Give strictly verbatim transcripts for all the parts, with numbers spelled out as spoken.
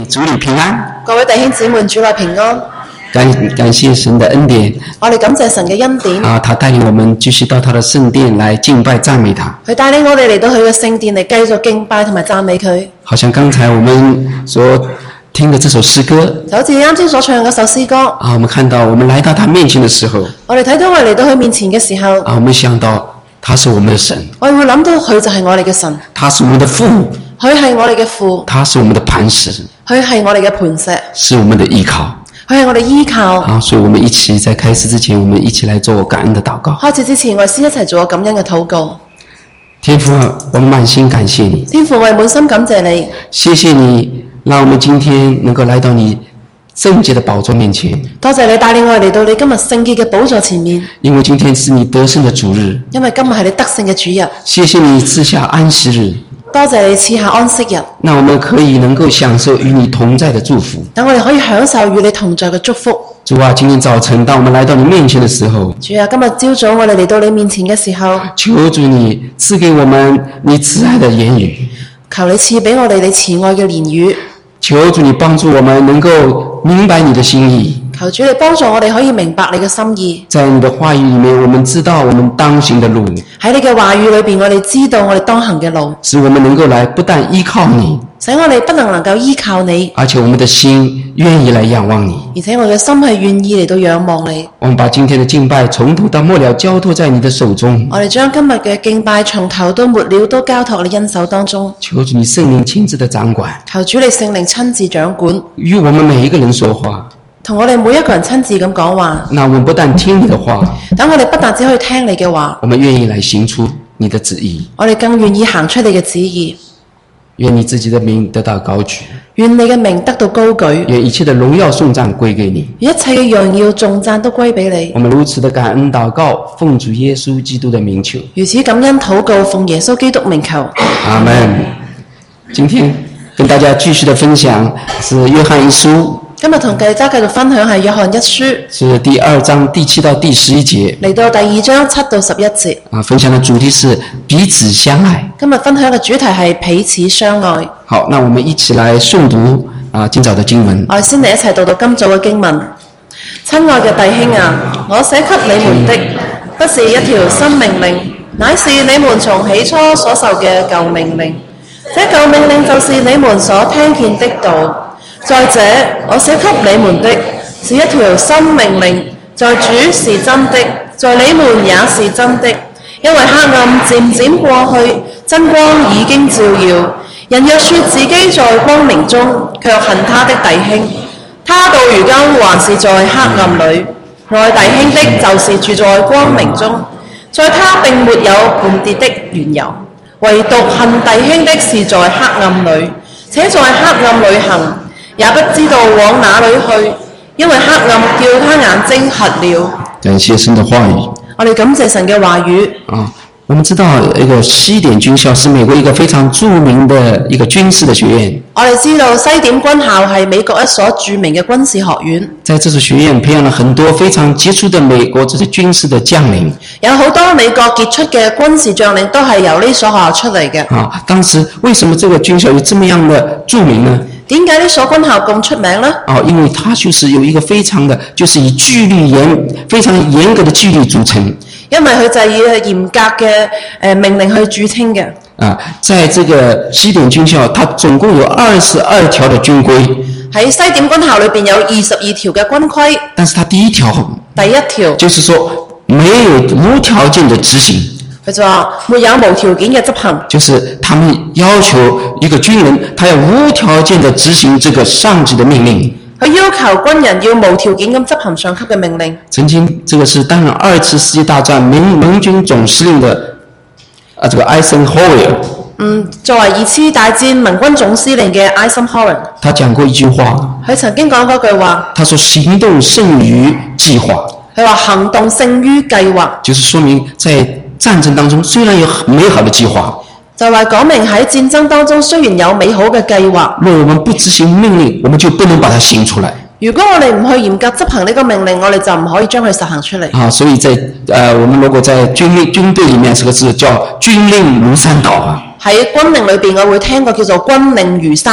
妹主你平安。 各位弟兄姊妹主內平安。 感感謝神的恩典。 我哋感謝神嘅恩典。 啊，他帶領我們繼續到他的聖殿來敬拜讚美他。 佢帶領我哋嚟到佢嘅聖殿嚟繼續敬拜同埋讚美佢。 好像剛才我們所聽的這首詩歌， 就好似啱先所唱嘅嗰首詩歌。 啊，我們看到我們來到他面前的時候， 我哋睇到我哋嚟到佢面前嘅時候， 啊，我們想到他是我們的神， 我哋會諗到佢就係我哋嘅神， 他是我們的父， 佢係我哋嘅父， 他是我們的磐石， 佢係我哋嘅磐石， 是我們的依靠。 佢係我哋依靠。 好，所以我們一起在開始之前，我們一起來做感恩的禱告。 開始之前，我哋先一齊做個感恩嘅禱告。 天父，我們滿心感謝你。 天父，我哋滿心感謝你。 謝謝你，讓我們今天能夠來到你聖潔的寶座面前。 多謝你帶領我哋嚟到你今日聖潔嘅寶座前面。 因為今天是你得勝的主日。 因為今日係你得勝嘅主日。 謝謝你賜下安息日。 多謝你賜下安息日， 那我們可以能夠享受與你同在的祝福。 等我哋可以享受與你同在嘅祝福。 主啊，今天早晨當我們來到你面前的時候， 主啊，今日朝早我哋嚟到你面前嘅時候， 求主你賜給我們你慈愛的言語， 求你賜俾我哋你慈愛嘅言語。 求主你幫助我們能夠明白你的心意。 求主你幫助我哋可以明白你嘅心意。 在你的話語裡面，我們知道我們當行的路。 喺你嘅話語裏邊，我哋知道我哋當行嘅路， 使我們能夠來不但依靠你， 使我哋不能能夠依靠你， 而且我們的心願意來仰望你。 而且我嘅心係願意嚟到仰望你。 我們把今天的敬拜從頭到末了交託在你的手中。 我哋將今日嘅敬拜從頭到末了都交託你恩手當中。 求主你聖靈親自的掌管， 求主你聖靈親自掌管， 與我們每一個人說話。 同我哋每一個人親自咁講話。 那我們不但聽你的話， 等我哋不但只可以聽你嘅話， 我們願意來行出你的旨意。 我哋更願意行出你嘅旨意。 願你自己的名得到高舉， 願你嘅名得到高舉， 願一切的榮耀頌讚歸給你， 一切嘅榮耀頌讚都歸俾你。 我們如此的感恩禱告，奉主耶穌基督的名求。 如此感恩禱告，奉耶穌基督名求。 阿們。今天跟大家繼續的分享是約翰一書。 今日同大家繼續分享係約翰一書， 是第二章第七到第十一節。 嚟到第二章七到十一節。 啊，分享的主題是彼此相愛。 今日分享嘅主題係彼此相愛。 好，那我們一起來誦讀啊今早的經文。 我哋先嚟一齊讀讀今早嘅經文。親愛嘅弟兄啊，我寫給你們的不是一條新命令，乃是你們從起初所受嘅舊命令。這舊命令就是你們所聽見的道。再者，我寫給你們的是一條新命令，在主是真的，在你們也是真的。因為黑暗漸漸過去，真光已經照耀。人若說自己在光明中，卻恨他的弟兄，他到如今還是在黑暗裏。愛弟兄的，就是住在光明中，在他並沒有絆跌的緣由。唯獨恨弟兄的，是在黑暗裏，且在黑暗裏行，也不知道往哪裏去，因為黑暗叫他眼睛瞎了。 感謝神的話語。 我哋感謝神嘅話語。 啊，我們知道一個西點軍校是美國一個非常著名的一個軍事的學院。 我哋知道西點軍校係美國一所著名嘅軍事學院。 在這所學院培養了很多非常傑出的美國這些軍事的將領。 有好多美國傑出嘅軍事將領都係由呢所學校出嚟嘅。 啊，當時為什麼這個軍校有這麼樣的著名呢？ 點解呢所軍校咁出名呢？ 哦，因為它就是有一個非常的，就是以紀律嚴、非常嚴格的紀律組成。 因為佢就係以嚴格嘅誒命令去著稱嘅。 啊，在這個西點軍校，它總共有二十二條的軍規。 喺西點軍校裏邊有二十二條嘅軍規。 但是它第一條， 第一條就是說沒有無條件的執行。 佢就話沒有無條件嘅執行， 就是他們要求一個軍人，他要無條件的執行這個上級的命令。 佢要求軍人要無條件咁執行上級嘅命令。 曾經這個是擔任二次世界大戰盟盟軍總司令的啊，這個艾森豪威爾。 嗯，作為二次大戰盟軍總司令嘅艾森豪威爾， 他講過一句話。 佢曾經講過句話。 他說行動勝於計劃。 佢話行動勝於計劃， 就是說明在戰爭當中雖然有美好的計劃， 就話講明喺戰爭當中雖然有美好嘅計劃， 若我們不執行命令，我們就不能把它行出來。 如果我哋唔去嚴格執行呢個命令，我哋就唔可以將佢實行出嚟。 啊，所以在呃，我們如果在軍軍隊裡面，這個字叫軍令如山倒啊。 喺軍令裏邊，我會聽過叫做軍令如山。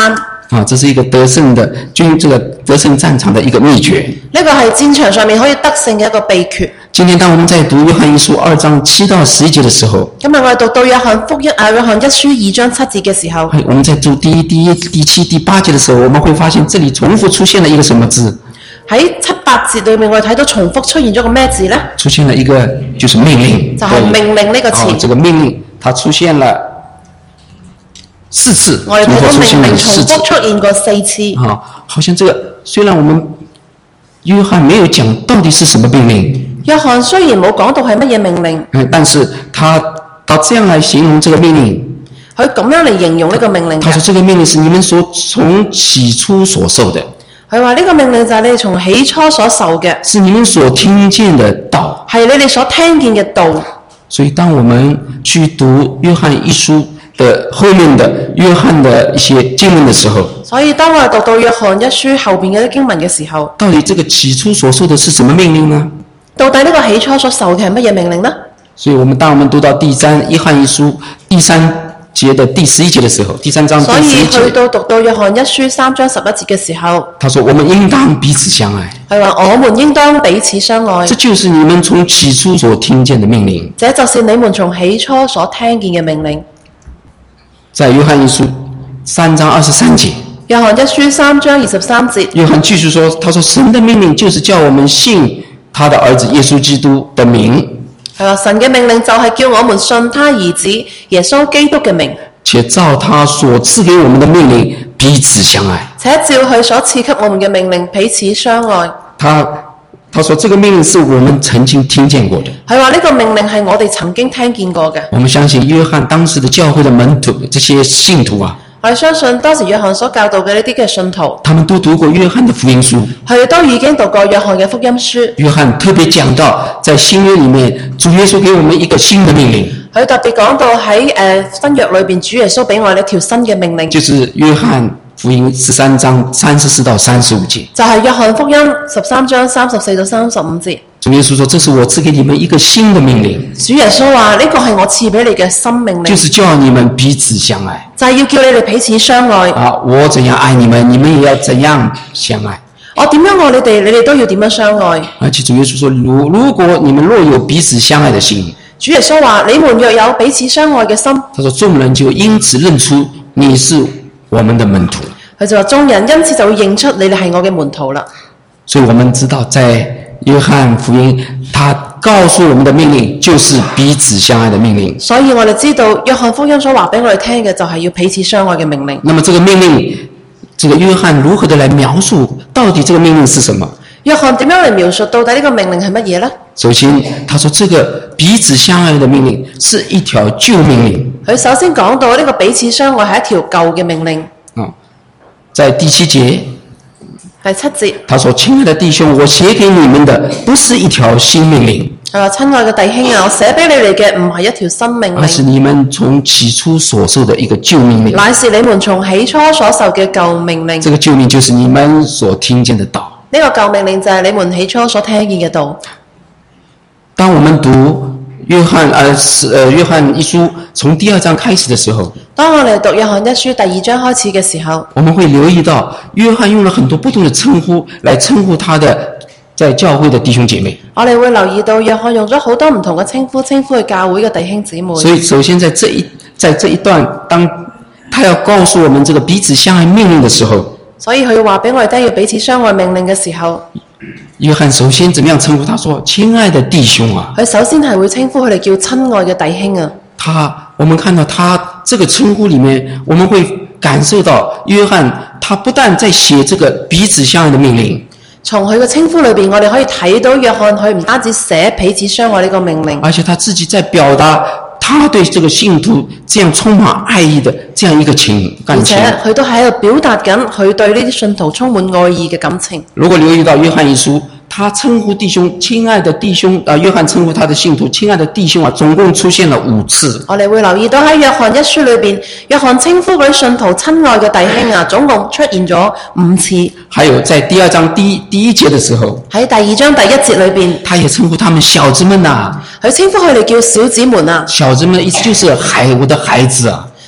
啊，这是一个得勝的軍這個得勝戰場的一個秘訣。 呢個係戰場上面可以得勝嘅一個秘訣。 今天當我們在讀約翰一書二章七到十一節的時候， 今日我哋讀到約翰福音啊，約翰一書二章七節嘅時候， 我們在讀第一、第一、第七、第八節的時候，我們會發現這裡重複出現了一個什麼字？ 喺七八節裏面，我哋睇到重複出現咗個咩字呢？ 出現了一個就是命令， 就係命令呢個詞。 哦，這個命令它出現了四次， 我哋睇到命令重複出現過四次。 啊，好像這個雖然我們約翰沒有講到底是什麼命令。 約翰雖然冇講到係乜嘢命令， 但是他他這樣來形容這個命令， 佢咁樣嚟形容呢個命令。 他說這個命令是你們所從起初所受的。 佢話呢個命令就係你哋從起初所受嘅， 是你們所聽見的道， 係你哋所聽見嘅道。 所以當我們去讀約翰一書的後面的約翰的一些經文的時候， 所以當我哋讀到約翰一書後邊嘅啲經文嘅時候， 到底這個起初所受的是什麼命令呢？ 到底呢個起初所受嘅係乜嘢命令呢？ 所以我們當我們讀到第三約翰一書第三節的第十一節的時候，第三章第十一節， 所以去到讀到約翰一書三章十一節嘅時候， 他說我們應當彼此相愛。 係話我們應當彼此相愛。 這就是你們從起初所聽見的命令。 這就是你們從起初所聽見嘅命令。 在約翰一書三章二十三節， 約翰一書三章二十三節，約翰繼續說，他說神的命令就是叫我們信他的兒子耶穌基督的名。 係話神嘅命令就係叫我們信他兒子耶穌基督嘅名， 且照他所賜給我們的命令彼此相愛。 且照佢所賜給我們嘅命令彼此相愛。 他他說這個命令是我們曾經聽見過的。 係話呢個命令係我哋曾經聽見過嘅。 我們相信約翰當時的教會的門徒，這些信徒啊， 我哋相信當時約翰所教導嘅呢啲嘅信徒， 他們都讀過約翰的福音書， 佢哋都已經讀過約翰嘅福音書。 約翰特別講到，在新約裡面，主耶穌給我們一個新的命令。 佢特別講到喺誒新約裏邊，主耶穌俾我哋一條新嘅命令， 就是約翰福音十三章三十四到三十五節， 就係約翰福音十三章三十四到三十五節。 主耶穌說：這是我賜給你們一個新的命令。 主耶穌話：呢個係我賜俾你嘅新命令， 就是叫你們彼此相愛， 就係要叫你哋彼此相愛。 啊，我怎樣愛你們，你們也要怎樣相愛。 我點樣愛你哋，你哋都要點樣相愛。 而且主耶穌說：如如果你們若有彼此相愛的心， 主耶穌話：你們若有彼此相愛嘅心， 他說眾人就因此認出你是我們的門徒。 佢就話眾人因此就會認出你哋係我嘅門徒啦。 所以我們知道在約翰福音，他告訴我們的命令就是彼此相愛的命令。 所以我哋知道約翰福音所話俾我哋聽嘅就係要彼此相愛嘅命令。 那麼這個命令，這個約翰如何的來描述到底這個命令是什麼？ 約翰點樣嚟描述到底呢個命令係乜嘢呢？ 首先他說這個彼此相愛的命令是一條舊命令。 佢首先講到呢個彼此相愛係一條舊嘅命令。 哦，在第七節。 第七節， 他說：親愛的弟兄，我寫給你們的不是一條新命令。 係話親愛嘅弟兄啊，我寫俾你哋嘅唔係一條新命令， 而是你們從起初所受的一個舊命令。 乃是你們從起初所受嘅舊命令。 這個舊命就是你們所聽見的道。 呢個舊命令就係你們起初所聽見嘅道。 當我們讀約翰呃呃約翰一書從第二章開始的時候， 當我哋讀約翰一書第二章開始嘅時候， 我們會留意到約翰用了很多不同的稱呼來稱呼他的在教會的弟兄姐妹。 我哋會留意到約翰用咗好多唔同嘅稱呼稱呼佢教會嘅弟兄姊妹。 所以首先在這一在這一段，當他要告訴我們這個彼此相愛命令的時候， 所以佢話俾我哋聽要彼此相愛命令嘅時候， 約翰首先怎麼樣稱呼他？說：親愛的弟兄啊。 佢首先係會稱呼佢哋叫親愛嘅弟兄啊。 他，我們看到他這個稱呼裡面，我們會感受到約翰，他不但在寫這個彼此相愛的命令， 從佢嘅稱呼裏邊，我哋可以睇到約翰佢唔單止寫彼此相愛呢個命令， 而且他自己在表達他對這個信徒這樣充滿愛意的這樣一個情感情。 而且佢都喺度表達緊佢對呢啲信徒充滿愛意嘅感情。 如果留意到約翰一書，他稱呼弟兄親愛的弟兄啊，約翰稱呼他的信徒親愛的弟兄啊，總共出現了五次。 我哋會留意到喺約翰一書裏邊，約翰稱呼嗰啲信徒親愛嘅弟兄啊，總共出現咗五次。還有在第二章第一第一節的時候， 喺第二章第一節裏邊， 他也稱呼他們小子們啊， 佢稱呼佢哋叫小子們啊。 小子們的意思就是孩我的孩子啊。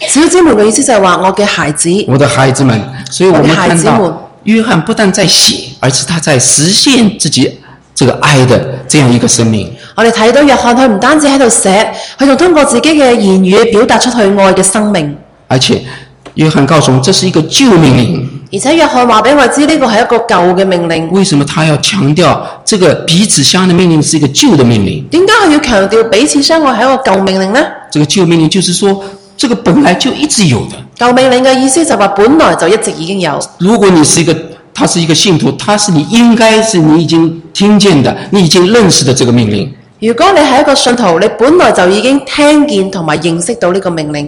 小姊妹嘅意思就係話我嘅孩子， 我的孩子们。所以我们看我的孩子们到约翰不但在写，而是他在实现自己这个爱的这样一个生命。 我哋睇到約翰佢唔單止喺度寫，佢仲通過自己嘅言語表達出佢愛嘅生命。 而且約翰告訴我們，這是一個舊命令。 而且約翰話俾我知呢個係一個舊嘅命令。 為什麼他要強調這個彼此相愛的命令是一個舊的命令？ 點解佢要強調彼此相愛係一個舊命令呢？ 這個舊命令就是說，這個本來就一直有的。 舊命令嘅意思就話本來就一直已經有。 如果你是一個，他是一個信徒，他是你應該是你已經聽見的，你已經認識的這個命令。 如果你係一個信徒，你本來就已經聽見同埋認識到呢個命令。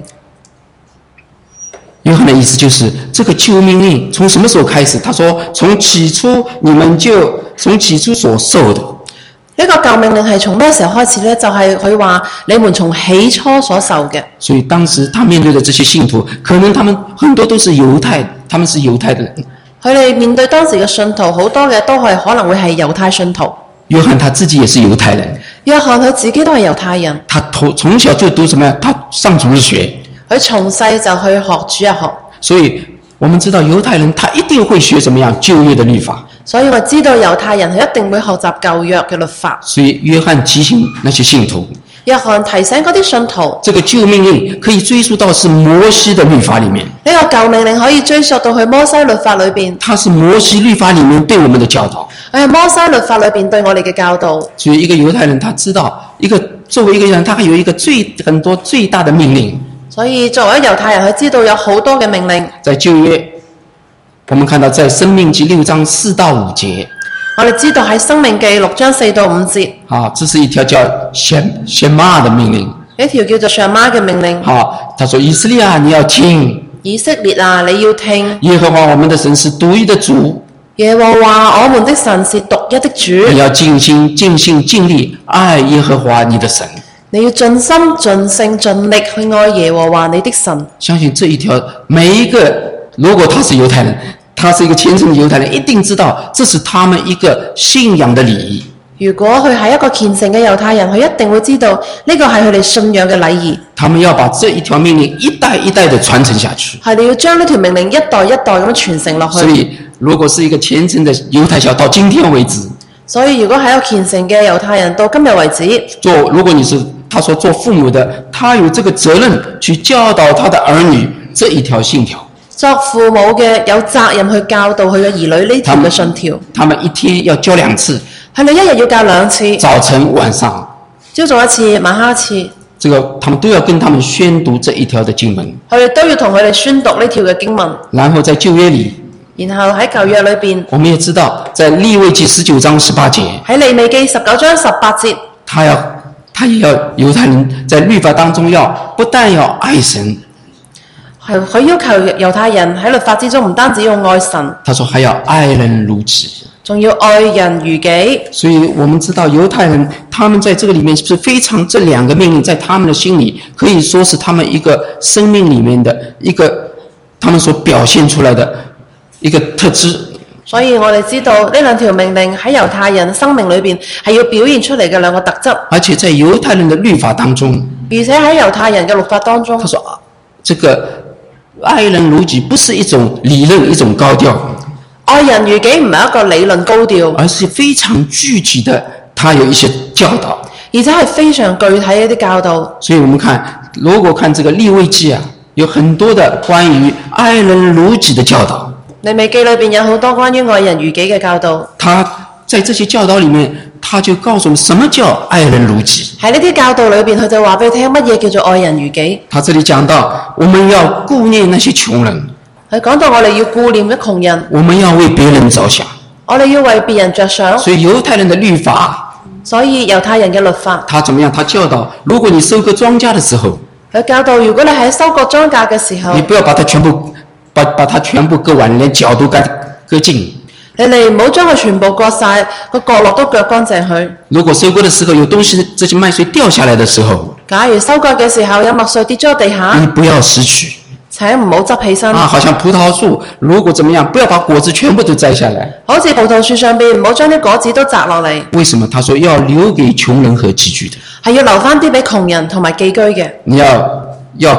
約翰的意思就是這個舊命令從什麼時候開始？他說從起初你們就從起初所受的。 呢個舊命令係從咩時候開始呢？就係佢話你們從起初所受嘅。 所以當時他面對的這些信徒，可能他們很多都是猶太，他們是猶太的人。 佢哋面對當時嘅信徒，好多嘅都係可能會係猶太信徒。 約翰他自己也是猶太人。 約翰佢自己都係猶太人。 他從從小就讀什麼？他上主日學。佢從細就去學主日學。 所以我們知道猶太人他一定會學怎麼樣舊約的律法。 所以我知道猶太人係一定會學習舊約嘅律法。 所以約翰提醒那些信徒。 約翰提醒嗰啲信徒， 這個舊命令可以追溯到是摩西的律法裡面。 呢個舊命令可以追溯到去摩西律法裏邊。 它是摩西律法裡面對我們的教導。 佢係摩西律法裏邊對我哋嘅教導。 所以一個猶太人他知道，一個作為一個人，他還有一個最很多最大的命令。 所以作為猶太人，佢知道有好多嘅命令。 在舊約，我們看到在申命記六章四到五節。 我哋知道喺申命記六章四到五節。 好，這是一條叫shema shema的命令。 呢條叫做 shema 嘅命令。 好，他說以色列啊，你要聽。 以色列啊，你要聽。 耶和華我們的神是獨一的主。 耶和華我們的神是獨一的主。 你要盡心、盡性、盡力愛耶和華你的神。 你要盡心、盡性、盡力去愛耶和華你的神。 相信這一條，每一個如果他是猶太人，他是一個虔誠的猶太人，一定知道這是他們一個信仰的禮儀。 如果佢係一個虔誠嘅猶太人，佢一定會知道呢個係佢哋信仰嘅禮儀。 他們要把這一條命令一代一代的傳承下去。 係你要將呢條命令一代一代咁樣傳承落去。 所以，如果是一個虔誠的猶太教，到今天為止， 所以如果係一個虔誠嘅猶太人，到今日為止， 做如果你是他說做父母的，他有這個責任去教導他的兒女這一條信條。 作父母嘅有責任去教導佢嘅兒女呢條嘅信條。 他們一天要教兩次。 係你一日要教兩次， 早晨晚上， 朝早一次，晚黑一次。 這個他們都要跟他們宣讀這一條的經文。 佢哋都要同佢哋宣讀呢條嘅經文。 然後在舊約裡， 然後喺舊約裏邊， 我們也知道，在利未記十九章十八節， 喺利未記十九章十八節， 他要他也要猶太人在律法當中要不但要愛神。 係佢要求猶太人喺律法之中唔單止要愛神， 他說還要愛人如己， 仲要愛人如己。 所以我們知道猶太人他們在這個裡面是非常，這兩個命令在他們的心裡可以說是他們一個生命裡面的一個他們所表現出來的一個特質。 所以我哋知道呢兩條命令喺猶太人生命裏邊係要表現出嚟嘅兩個特質。 而且在猶太人的律法當中， 而且喺猶太人嘅律法當中， 他說這個愛人如己不是一種理論，一種高調。 愛人如己唔係一個理論高調， 而是非常具體的，他有一些教導， 而且係非常具體嘅一啲教導。 所以我們看，如果看這個利未記啊，有很多的關於愛人如己的教導。 利未記裏邊有好多關於愛人如己嘅教導。 他在這些教導裡面，他就告訴我們什麼叫愛人如己。 喺呢啲教導裏邊，佢就話俾你聽乜嘢叫做愛人如己。 他這裡講到，我們要顧念那些窮人。 佢講到我哋要顧念啲窮人， 我們要為別人着想。 我哋要為別人着想。 所以猶太人的律法， 所以猶太人嘅律法， 他怎麼樣？他教導，如果你收割莊稼的時候， 佢教導，如果你喺收割莊稼嘅時候， 你不要把它全部把把它全部割完，連角都割割盡。 你哋唔好將佢全部割晒，個角落都割乾淨佢。 如果收割的時候有東西，這些麥穗掉下來的時候， 假如收割嘅時候有麥穗跌咗喺地下， 你不要拾取。 請唔好執起身。 啊，好像葡萄樹，如果怎麼樣，不要把果子全部都摘下來。 好似葡萄樹上邊，唔好將啲果子都摘落嚟。 為什麼？他說要留給窮人和寄居的。 係要留翻啲俾窮人同埋寄居嘅。 你要要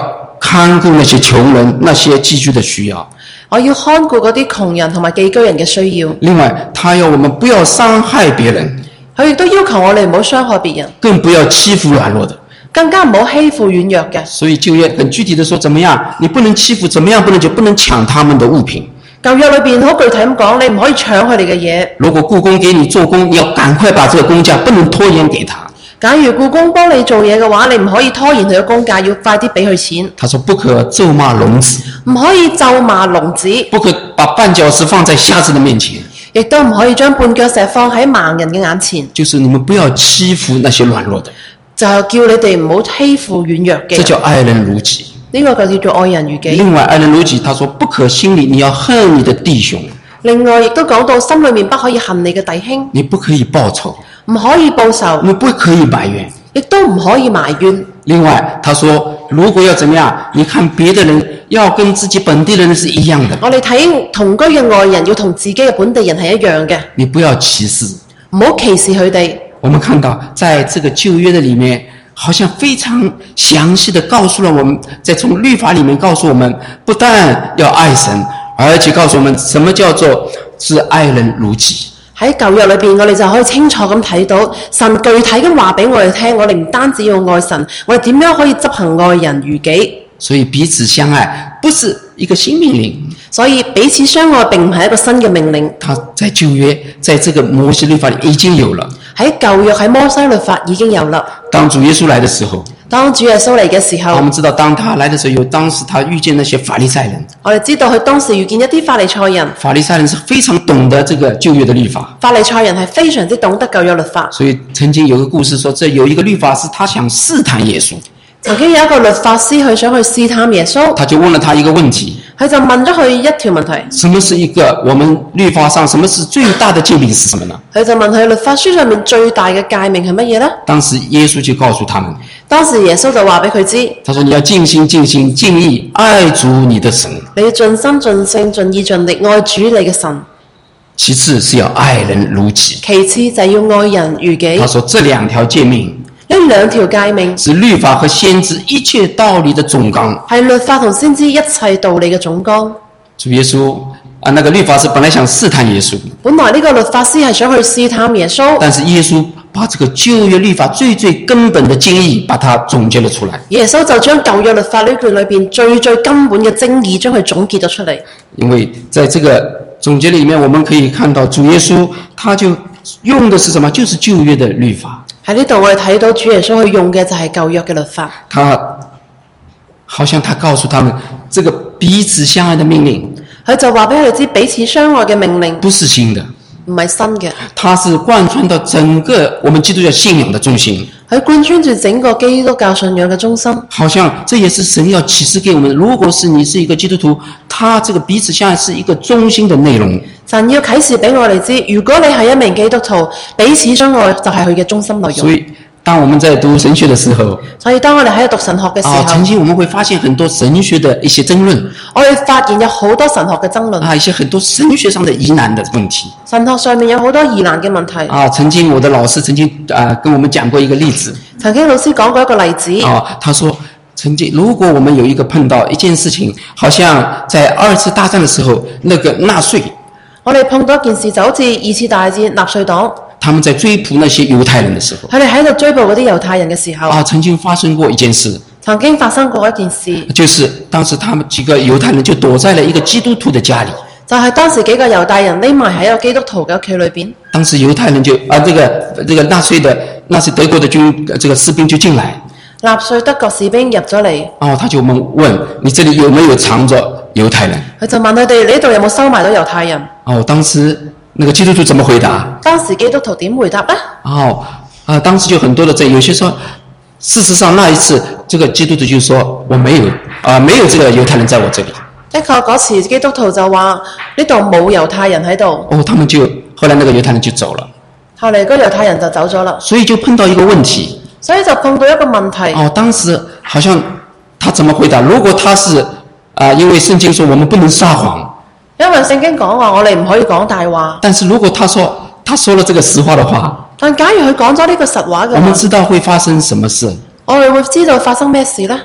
看顾那些穷人、那些寄居的需要。 我要看顧嗰啲窮人同埋寄居人嘅需要。 另外，他要我們不要傷害別人， 佢亦都要求我哋唔好傷害別人， 更不要欺負軟弱的。 更加唔好欺負軟弱嘅。 所以舊約很具體的說，怎麼樣？你不能欺負，怎麼樣不能就不能搶他們的物品。 舊約裏邊好具體咁講，你唔可以搶佢哋嘅嘢。 如果僱工給你做工，你要趕快把這個工價不能拖延給他。 假如僱工幫你做嘢嘅話，你唔可以拖延佢嘅工價，要快啲俾佢錢。 他說不可咒罵聾子， 唔可以咒罵聾子， 不可把絆腳石放在瞎子的面前， 亦都唔可以將絆腳石放喺盲人嘅眼前。 就是你們不要欺負那些軟弱的， 就係叫你哋唔好欺負軟弱嘅。 這叫愛人如己。 呢個就叫做愛人如己。 另外，愛人如己，他說不可心裏你要恨你的弟兄。 另外亦都講到心裏面不可以恨你嘅弟兄， 你不可以報仇， 唔可以報仇， 你不可以埋怨， 亦都唔可以埋怨。 另外，他說如果要怎麼樣，你看別的人要跟自己本地人是一樣的。 我哋睇同居嘅外人要同自己嘅本地人係一樣嘅， 你不要歧視， 唔好歧視佢哋。 我們看到在這個舊約的裡面，好像非常詳細的告訴了我們，在從律法裡面告訴我們，不但要愛神，而且告訴我們什麼叫做是愛人如己。 喺舊約裏邊，我哋就可以清楚咁睇到神具體咁話俾我哋聽，我哋唔單止要愛神，我哋點樣可以執行愛人如己。 所以彼此相愛不是一個新命令， 所以彼此相愛並唔係一個新嘅命令。 它在舊約，在這個摩西律法裡已經有了。 喺舊約喺摩西律法已經有啦。 當主耶穌來的時候， 當主耶穌嚟嘅時候， 我們知道當他來的時候，有當時他遇見那些法利賽人。 我哋知道佢當時遇見一啲法利賽人。 法利賽人是非常懂得這個舊約的律法。 法利賽人係非常之懂得舊約律法。 所以曾經有個故事說，這有一個律法師，他想試探耶穌。 曾經有一個律法師，佢想去試探耶穌， 他就問了他一個問題， 佢就問咗佢一條問題： 什麼是一個我們律法上什麼是最大的誡命是什麼呢？ 佢就問佢律法書上面最大嘅誡命係乜嘢呢？ 當時耶穌就告訴他們， 當時耶穌就話俾佢知， 他說你要盡心盡性盡意愛主你的神， 你要盡心盡性盡意盡力愛主你嘅神。 其次是要愛人如己， 其次就係要愛人如己。 他說這兩條誡命呢兩條誡命是律法和先知一切道理的總綱， 係律法同先知一切道理嘅總綱。 主耶穌啊，那個律法師本來想試探耶穌， 本來呢個律法師係想去試探耶穌， 但是耶穌把這個舊約律法最最根本的精義把它總結了出來。 耶穌就將舊約律法呢卷裏邊最最根本嘅精義將佢總結咗出嚟。 因為在這個總結裏面，我們可以看到主耶穌他就用的是什麼？就是舊約的律法。 喺呢度我哋睇到主耶穌去用嘅就係舊約嘅律法。 他好像他告訴他們，這個彼此相愛的命令， 佢就話俾佢哋知彼此相愛嘅命令不是新的， 唔係新嘅， 它是貫穿到整個我們基督教信仰的中心。 佢貫穿住整個基督教信仰嘅中心。 好像這也是神要啟示給我們，如果是你是一個基督徒，他這個彼此相愛是一個中心的內容。 神要啟示俾我哋知，如果你係一名基督徒，彼此相愛就係佢嘅中心內容。 所以當我們在讀神學的時候， 所以當我哋喺度讀神學嘅時候， 啊，曾經我們會發現很多神學的一些爭論， 我哋發現有好多神學嘅爭論， 啊，一些很多神學上的疑難的問題。 神學上面有好多疑難嘅問題。 啊，曾經我的老師曾經啊跟我們講過一個例子。 曾經老師講過一個例子。 啊，他說曾經如果我們有一個碰到一件事情，好像在二次大戰的時候，那個納粹， 我哋碰到一件事就好似二次大戰納粹黨， 他們在追捕那些猶太人的時候， 佢哋喺度追捕嗰啲猶太人嘅時候， 啊，曾經發生過一件事， 曾經發生過一件事， 就是當時他們幾個猶太人就躲在了一個基督徒的家裏， 就係當時幾個猶大人匿埋喺一個基督徒嘅屋企裏邊。 當時猶太人就啊，這個這個納粹的那是德國的軍這個士兵就進來， 納粹德國士兵入咗嚟， 哦，他就問問你這裡有沒有藏着猶太人？ 佢就問佢哋：你呢度有冇收埋到猶太人？ 哦，當時那個基督徒怎麼回答？ 當時基督徒點回答呢？ 哦，啊，當時就很多的這有些說，事實上那一次這個基督徒就說我沒有啊，沒有這個猶太人在我這裡。 的確嗰次基督徒就話呢度冇猶太人喺度。 哦，他們就後來那個猶太人就走了。 後嚟嗰猶太人就走咗啦。 所以就碰到一個問題。 所以就碰到一個問題。 哦，當時好像他怎麼回答？如果他是啊、呃，因為聖經說我們不能撒謊。 因為聖經講話我哋唔可以講大話。 但是如果他說他說了這個實話的話， 但假如佢講咗呢個實話嘅話， 我們知道會發生什麼事？ 我哋會知道發生咩事呢？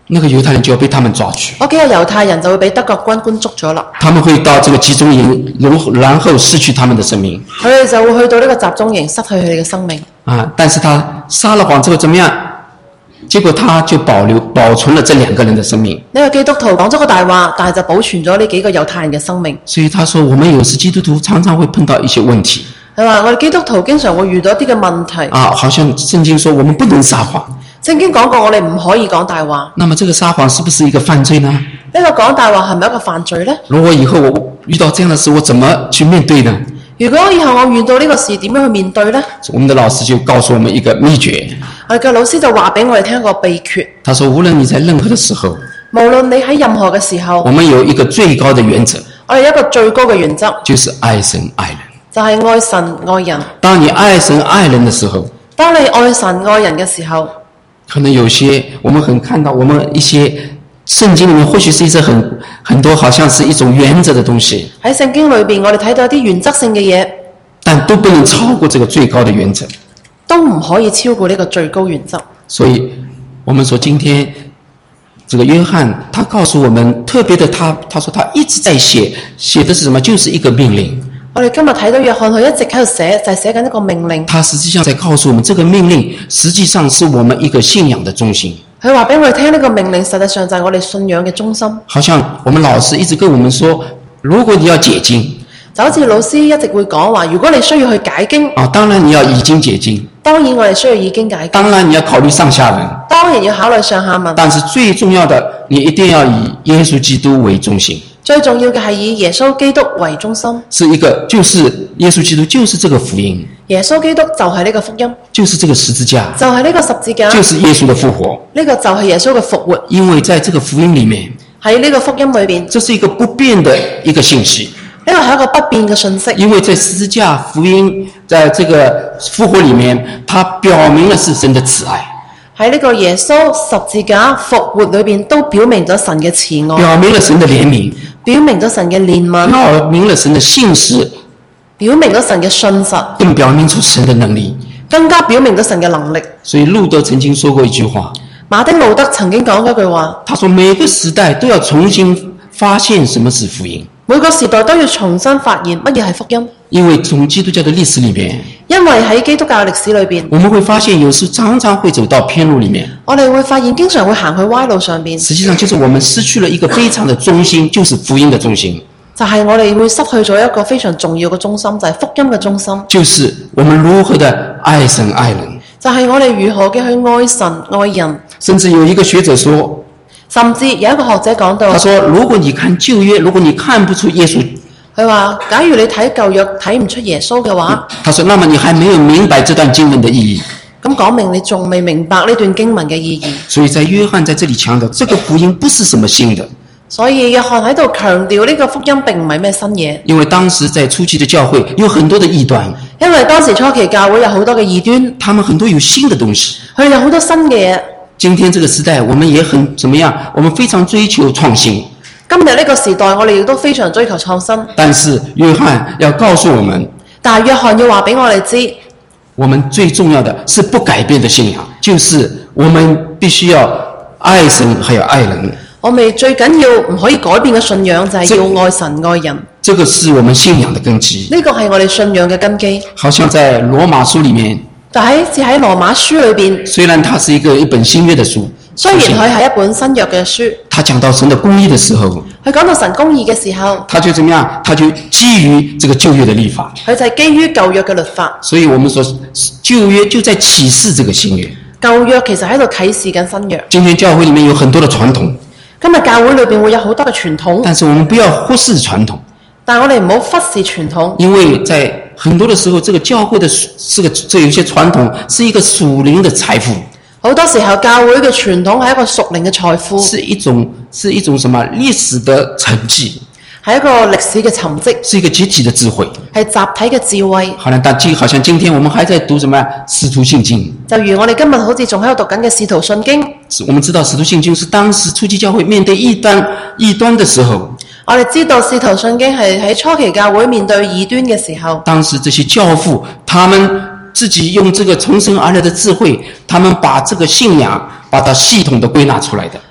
那个猶太人就要被他們抓去， 嗰幾個猶太人就會俾德國軍官捉咗啦。 他們會到這個集中營，然後失去他們的生命。 佢哋就會去到呢個集中營，失去佢哋嘅生命。 啊！但是他撒了謊之後怎麼樣？結果他就保留保存了這兩個人的生命。 呢個基督徒講咗個大話，但係就保存咗呢幾個猶太人嘅生命。 所以他說，我們有時基督徒常常會碰到一些問題。 佢話我哋基督徒經常會遇到一啲嘅問題。 啊，好像聖經說我們不能撒謊。 聖經講過我哋唔可以講大話。 那麼這個撒謊是不是一個犯罪呢？ 呢個講大話係咪一個犯罪呢？ 如果以後我遇到這樣的事，我怎麼去面對呢？ 如果以後我遇到呢個事，點樣去面對呢？ 我們的老師就告訴我們一個秘訣。 我哋嘅老師就話俾我哋聽一個秘訣。 他說，無論你在任何的時候， 無論你喺任何嘅時候， 我們有一個最高的原則， 我哋有一個最高嘅原則， 就是愛神愛人。 就係愛神愛人。 當你愛神愛人的時候， 當你愛神愛人嘅時候， 可能有些我們很看到，我們一些聖經裡面或許是一些很很多好像是一種原則的東西。 喺聖經裏邊，我哋睇到一啲原則性嘅嘢， 但都不能超過這個最高的原則， 都唔可以超過呢個最高原則。 所以，我們說今天這個約翰他告訴我們，特別的他他說他一直在寫，寫的是什麼？就是一個命令。 我哋今日睇到約翰佢一直喺度寫，就係寫緊一個命令。 他實際上在告訴我們，這個命令實際上是我們一個信仰的中心。 佢話俾我哋聽，呢個命令實際上就係我哋信仰嘅中心。 好像我們老師一直跟我們說，如果你要解經， 就好似老師一直會講話，如果你需要去解經， 啊，當然你要以經解經， 當然我哋需要以經解經， 當然你要考慮上下文， 當然要考慮上下文。 但是最重要的，你一定要以耶穌基督為中心。 最重要嘅係以耶穌基督為中心， 是一個就是耶穌基督，就是這個福音， 耶穌基督就係呢個福音， 就是這個十字架， 就係呢個十字架， 就是耶穌的復活。 呢個就係耶穌嘅復活。 因為在這個福音裡面， 喺呢個福音裏邊， 這是一個不變的一個信息。 呢個係一個不變嘅信息。 因為在十字架福音，在這個復活裡面，它表明了是神的慈愛。 喺呢個耶穌十字架復活裏邊，都表明咗神嘅慈愛， 表明了神的憐憫， 表明咗神嘅憐憫， 表明了神的信實， 表明咗神嘅信實， 更表明出神的能力， 更加表明咗神嘅能力。 所以路德曾經說過一句話， 馬丁路德曾經講過一句話， 他說每個時代都要重新發現什麼是福音， 每個時代都要重新發現乜嘢係福音。 因為從基督教的歷史裡面， 因為喺基督教歷史裏邊， 我們會發現有時常常會走到偏路裡面， 我哋會發現經常會行去歪路上邊。 實際上就是我們失去了一個非常的中心，就是福音的中心， 就係我哋會失去咗一個非常重要嘅中心，就係福音嘅中心， 就是我們如何的愛神愛人， 就係我哋如何嘅去愛神愛人。 甚至有一個學者說， 甚至有一個學者講到， 他說如果你看舊約，如果你看不出耶穌， 佢話假如你睇舊約睇唔出耶穌嘅話， 他說那麼你還沒有明白這段經文的意義， 咁講明你仲未明白呢段經文嘅意義。 所以在約翰在這裡強調，這個福音不是什麼新的， 所以約翰喺度強調呢個福音並唔係咩新嘢， 因為當時在初期的教會有很多的異端， 因為當時初期教會有好多嘅異端， 他們很多有新的東西， 佢哋有好多新嘅嘢。 今天這個時代我們也很怎麼樣，我們非常追求創新。 今日呢個時代，我哋亦都非常追求創新。 但是約翰要告訴我們， 但係約翰要話俾我哋知， 我們最重要的是不改變的信仰，就是我們必須要愛神，還有愛人。 我哋最緊要唔可以改變嘅信仰就係要愛神愛人。 這個是我們信仰的根基。 呢個係我哋信仰嘅根基。 好像在羅馬書裡面， 就喺似喺羅馬書裏邊， 雖然它是一個一本新約的書， 雖然佢係一本新約嘅書， 他講到神的公義的時候， 佢講到神公義嘅時候， 他就怎麼樣？他就基於這個舊約的律法， 佢就係基於舊約嘅律法。 所以我們說舊約就在啟示這個新約。 舊約其實喺度啟示緊新約。 今天教會裡面有很多的傳統， 今日教會裏邊會有好多嘅傳統， 但是我們不要忽視傳統。 但係我哋唔好忽視傳統， 因為在很多的時候，這個教會的這個這有些傳統是一個屬靈的財富。 好多時候教會嘅傳統係一個屬靈嘅財富， 是一種是一種什麼歷史的沉寂， 係一個歷史嘅沉積， 是一個集體的智慧， 係集體嘅智慧。 好像但今好像今天我們還在讀什麼使徒信經， 就如我哋今日好似仲喺度讀緊嘅使徒信經。 我們知道使徒信經是當時初期教會面對異端異端的時候， 我哋知道使徒信經係喺初期教會面對異端嘅時候， 當時這些教父他們自己用這個從神而來的智慧，他們把這個信仰把它系統的歸納出來的。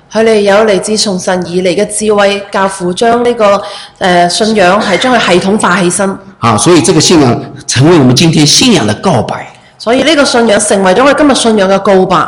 佢哋有嚟自從神而嚟嘅智慧，教父將呢、這個誒、呃、信仰係將佢系統化起身。 啊，所以这个信仰成为我们今天信仰的告白。 所以呢個信仰成為咗我哋今日信仰嘅告白。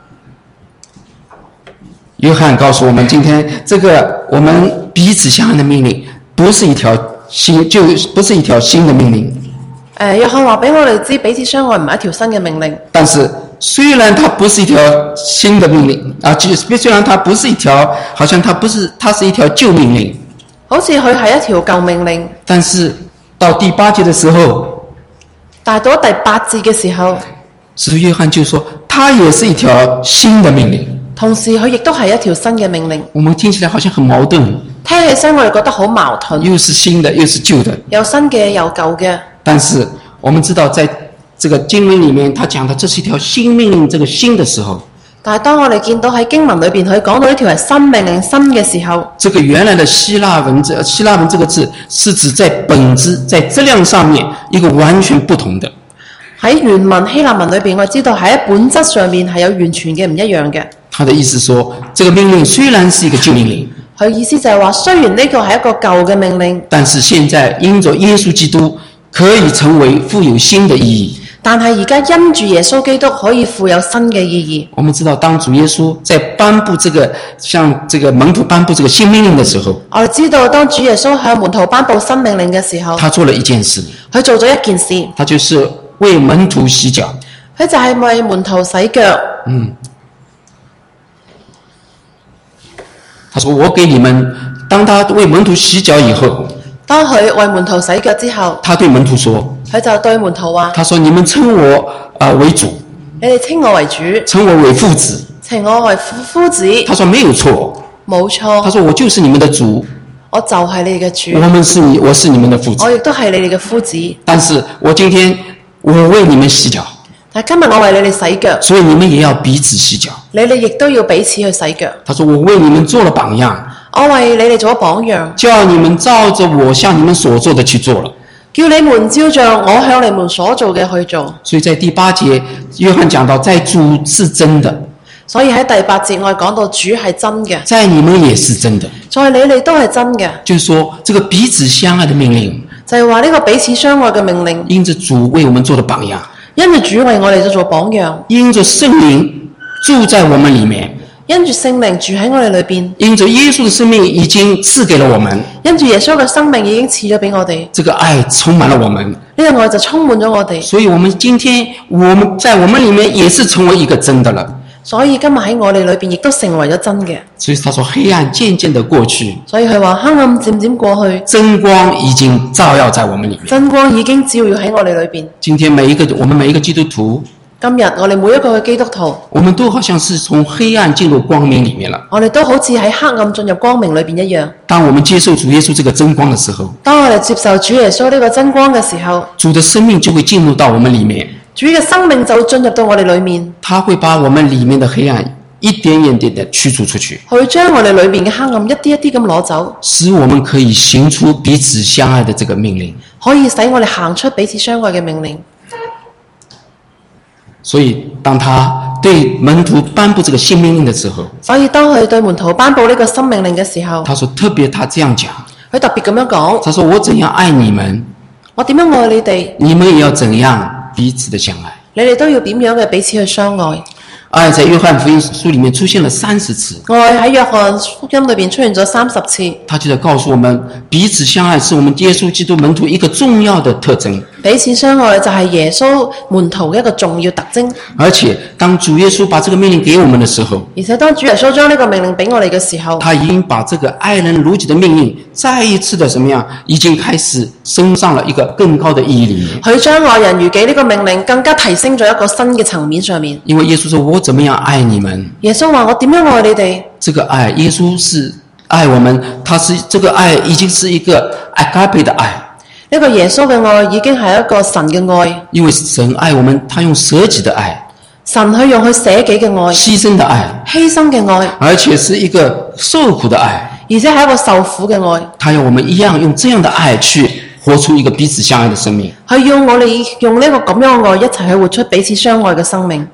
约翰告诉我们，今天这个我们彼此相爱的命令，不是一条新，就不是一条新的命令。 誒，約翰話俾我哋知，彼此相愛唔係一條新嘅命令。 但是虽然它不是一条新的命令啊，虽然它不是一条，好像它不是，它是一条旧命令。 好似佢係一條舊命令。 但是到第八节的时候， 但係到第八節嘅時候， 使徒约翰就说，它也是一条新的命令。 同時佢亦都係一條新嘅命令。 我們聽起來好像很矛盾， 聽起身我哋覺得好矛盾， 又是新的，又是舊的， 有新嘅有舊嘅。 但是我們知道，在這個經文裡面，他講的這是一條新命令，這個新的時候， 但係當我哋見到喺經文裏邊佢講到呢條係新命令新嘅時候， 這個原來的希臘文字，希臘文這個字是指在本質、在質量上面一個完全不同的。 喺原文希臘文裏邊，我知道喺本質上面係有完全嘅唔一樣嘅。 他的意思說，這個命令雖然是一個舊命令， 佢意思就係話，雖然呢個係一個舊嘅命令， 但是現在因着耶穌基督可以成為富有新的意義。 但係而家因住耶穌基督可以富有新嘅意義。 我們知道，當主耶穌在頒布這個向這個門徒頒布這個新命令的時候， 我哋知道當主耶穌向門徒頒布新命令嘅時候， 他做了一件事， 佢做咗一件事， 他就是為門徒洗腳。 佢就係為門徒洗腳。 嗯，他說：我給你們，當他為門徒洗腳以後， 當佢為門徒洗腳之後， 他對門徒說： 佢就對門徒話： 他說你們稱我啊、呃、為主， 你哋稱我為主， 稱我為父子。 稱我為夫夫子。 他說沒有錯， 冇錯。 他說我就是你們的主， 我就係你嘅主。 我們是你，我是你們的父子。 我亦都係你哋嘅夫子。 但是我今天我為你們洗腳， 但今日我為你哋洗腳， 所以你們也要彼此洗腳。 你哋亦都要彼此去洗腳。 他說我為你們做了榜樣， 我為你哋做咗榜樣， 叫你們照着我向你們所做的去做了。 叫你們照着我向你們所做嘅去做。 所以在第八節，約翰講到，在主是真的， 所以喺第八節我哋講到主係真嘅， 在你們也是真的， 在你哋都係真嘅。 就是說，這個彼此相愛的命令， 就係話呢個彼此相愛嘅命令， 因着主為我們做的榜樣， 因住主為我哋做榜樣， 因着聖靈住在我們裡面， 因住聖靈住喺我哋裏邊， 因着耶穌的生命已經賜給了我們， 因住耶穌嘅生命已經賜咗俾我哋， 這個愛充滿了我們， 呢個愛就充滿咗我哋。 所以我們今天我們在我們裡面也是成為一個真的了。 所以今日喺我哋裏邊亦都成為咗真嘅。 所以他說黑暗漸漸的過去， 所以佢話黑暗漸漸過去， 真光已經照耀在我們裡面， 真光已經照耀喺我哋裏邊。 今天每一個我們每一個基督徒， 今日我哋每一個嘅基督徒， 我們都好像是從黑暗進入光明裡面了。 我哋都好似喺黑暗進入光明裏邊一樣。 當我們接受主耶穌這個真光的時候， 當我哋接受主耶穌呢個真光嘅時候， 主的生命就會進入到我們裡面， 主嘅生命就會進入到我哋裏面， 他會把我們裡面的黑暗一點一點的驅逐出去， 佢會將我哋裏面嘅黑暗一啲一啲咁攞走， 使我們可以行出彼此相愛的這個命令， 可以使我哋行出彼此相愛嘅命令。 所以當他對門徒頒布這個新命令的時候， 所以當佢對門徒頒布呢個新命令嘅時候， 他說特別他這樣講， 佢特別咁樣講， 他說我怎樣愛你們， 我點樣愛你哋， 你們也要怎樣彼此的相愛。 你哋都要點樣嘅彼此去相愛。 愛在約翰福音書裡面出現了三十次， 愛喺約翰福音裏邊出現咗三十次。 他就在告訴我們，彼此相愛是我們耶穌基督門徒一個重要的特徵。 彼此相愛就係耶穌門徒嘅一個重要特徵。 而且當主耶穌把這個命令給我們的時候， 而且當主耶穌將呢個命令俾我哋嘅時候， 他已經把這個愛人如己的命令再一次的什麼樣，已經開始升上了一個更高的意義裡面。 佢將愛人如己呢個命令更加提升咗一個新嘅層面上面。 因為耶穌說我怎麼樣愛你們， 耶穌話我點樣愛你哋。 這個愛耶穌是愛我們，他是這個愛已經是一個 agape 的愛。 呢個耶穌嘅愛已經係一個神嘅愛， 因為神愛我們，他用捨己的愛， 神去用佢捨己嘅愛， 犧牲的愛， 犧牲嘅愛， 而且是一個受苦的愛， 而且係一個受苦嘅愛。 他要我們一樣用這樣的愛去活出一個彼此相愛的生命。 佢要我哋用呢個咁樣嘅愛一齊去活出彼此相愛嘅生命。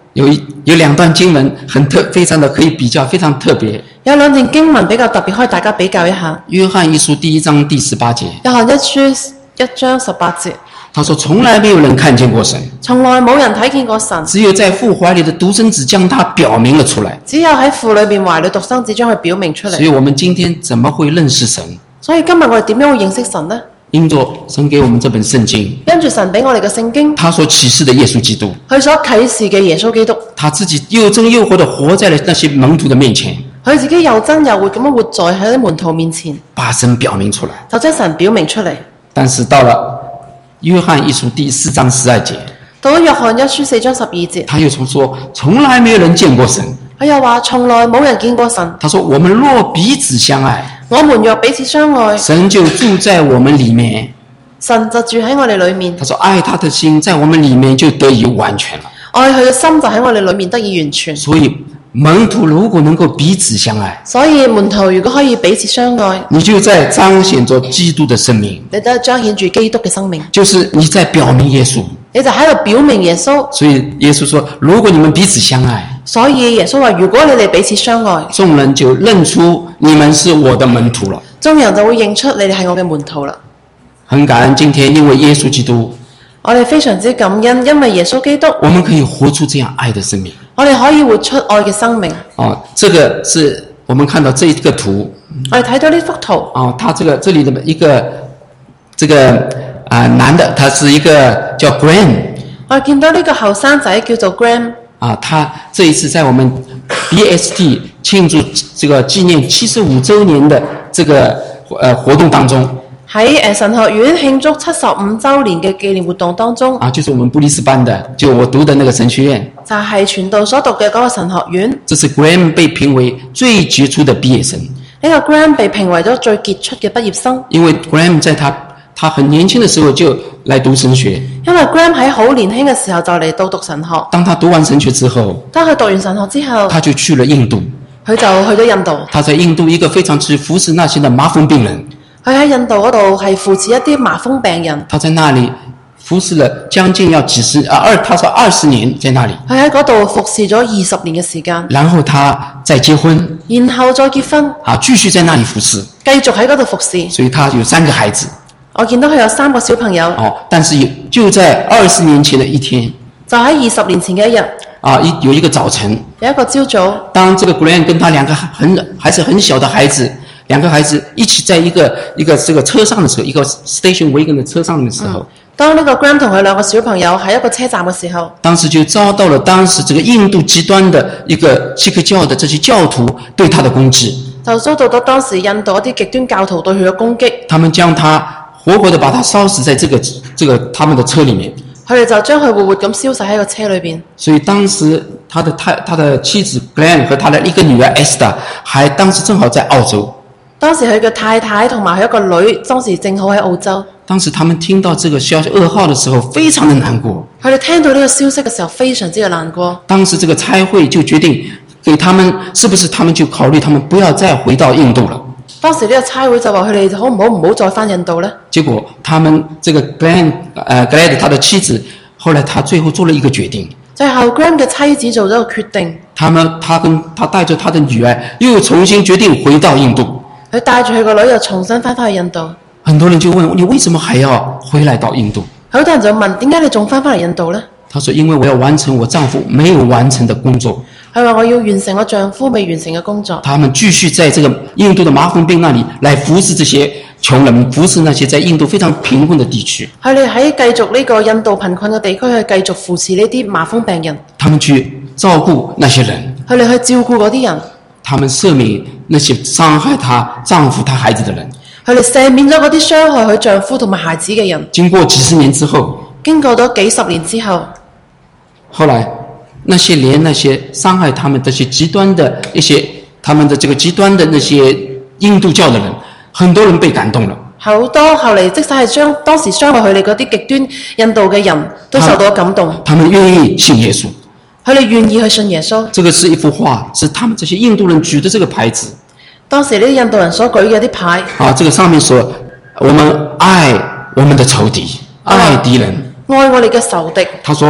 有一有兩段經文很特，非常的可以比較，非常特別。 有兩段經文比較特別，可以大家比較一下。 約翰一書第一章第十八節。 約翰一書一章十八節。 他說：從來沒有人看見過神， 從來冇人睇見過神， 只有在父懷裡的獨生子將他表明了出來。 只有喺父裏邊懷裡獨生子將佢表明出嚟。 所以我們今天怎麼會認識神？ 所以今日我哋點樣會認識神呢？ 因着神給我們這本聖經， 因住神俾我哋嘅聖經， 他所啟示的耶穌基督， 佢所啟示嘅耶穌基督， 他自己又真又活地活在了那些門徒的面前， 佢自己又真又活咁樣活在喺啲門徒面前， 把神表明出來， 就將神表明出嚟。 但是到了約翰一書第四章十二節， 到咗約翰一書四章十二節， 他又從說從來沒有人見過神， 佢又話從來冇人見過神。 他說我們若彼此相愛， 我們若彼此相愛， 神就住在我們裡面。 神就住喺我哋裏面。 他說愛他的心在我們裡面就得以完全了。 愛佢嘅心就喺我哋裏面得以完全。 所以門徒如果能夠彼此相愛， 所以門徒如果可以彼此相愛， 你就在彰顯着基督的生命， 你都係彰顯住基督嘅生命， 就是你在表明耶穌， 你就喺度表明耶穌。 所以耶穌說如果你們彼此相愛， 所以耶穌話如果你哋彼此相愛， 眾人就認出你們是我的門徒了， 眾人就會認出你哋係我嘅門徒啦。 很感恩今天因為耶穌基督， 我哋非常之感恩，因為耶穌基督， 我們可以活出這樣愛的生命。 我哋可以活出愛嘅生命。 哦，這個是我們看到這一個圖， 我哋睇到呢幅圖。 哦，他這個這裡的一個這個啊、呃、男的，他是一個叫 Graham。 我哋見到呢個後生仔叫做 Graham。 啊，他這一次在我們 B S T 慶祝這個紀念七十五週年的這個呃活動當中， 喺誒神學院慶祝七十五週年嘅紀念活動當中， 啊，就是我們布里斯班的，就我讀的那個神學院， 就係傳道所讀嘅嗰個神學院。 這是 Graham 被評為最傑出的畢業生。 呢個 Graham 被評為咗最傑出嘅畢業生， 因為 Graham 在他他很年輕的時候就來讀神學。 因為 Graham 喺好年輕嘅時候就嚟到讀神學。 當他讀完神學之後， 當佢讀完神學之後， 他就去了印度。 佢就去咗印度。 他在印度一個非常之服侍那些的麻風病人。 佢喺印度嗰度係扶持一啲麻風病人。 他在那裡服侍了將近要幾十啊二，他說二十年在那裡。 佢喺嗰度服侍咗二十年嘅時間。 然後他再結婚。 然後再結婚。 啊，繼續在那裡服侍。 繼續喺嗰度服侍。 所以他有三個孩子。 我見到佢有三個小朋友。 哦，但是就在二十年前的一天， 就喺二十年前嘅一日， 啊，一有一個早晨， 有一個朝早， 當這個 Graham 跟他兩個很還是很小的孩子，兩個孩子一起在一個一個這個車上的時候，一個 station wagon 的車上的時候，嗯、 當呢個 Graham 同佢兩個小朋友喺一個車站嘅時候， 當時就遭到了當時這個印度極端的一個錫克教的這些教徒對他的攻擊， 就遭到咗當時印度一啲極端教徒對佢嘅攻擊， 他們將他活活的把他燒死在這個這個他們的車裡面。 佢哋就將佢活活咁燒死喺個車裏邊。 所以當時他的太他的妻子 Glenn 和他的一個女兒 Esther 還當時正好在澳洲。 當時佢嘅太太同埋佢一個女，當時正好喺澳洲。 當時他們聽到這個消息噩耗的時候，非常的難過。 佢哋聽到呢個消息嘅時候，非常之嘅難過。 當時這個差會就決定給他們，是不是他們就考慮他們不要再回到印度了？ 當時呢個差會就話佢哋好唔好唔好再返印度呢？ 結果他們這個 Glenn 呃 Glad 他的妻子，後來他最後做了一個決定。 最後 Graham 嘅妻子做咗個決定。他們他跟他帶着他的女兒又重新決定回到印度。 佢帶住佢個女又重新返返去印度。 很多人就問你為什麼還要回來到印度？ 好多人就問點解你仲返返嚟印度呢？ 他說因為我要完成我丈夫沒有完成的工作。 佢話我要完成我丈夫未完成嘅工作。 他們繼續在這個印度的麻風病那裡來服侍這些窮人，服侍那些在印度非常貧困的地區。 佢哋喺繼續呢個印度貧困嘅地區去繼續扶持呢啲麻風病人。 他們去照顧那些人。 佢哋去照顧嗰啲人。 他們赦免那些傷害她丈夫、她孩子的人。 佢哋赦免咗嗰啲傷害佢丈夫同埋孩子嘅人。 經過幾十年之後， 經過咗幾十年之後， 後來。那些連那些傷害他們這些極端的一些他們的這個極端的那些印度教的人，很多人被感動了。 好多後嚟即使係將當時傷害佢哋嗰啲極端印度嘅人都受到感動。 他們願意信耶穌。 佢哋願意去信耶穌。 這個是一幅畫，是他們這些印度人舉的這個牌子。 當時呢啲印度人所舉嘅啲牌。 啊，這個上面說我們愛我們的仇敵，愛敵人。 愛我哋嘅仇敵。 他說。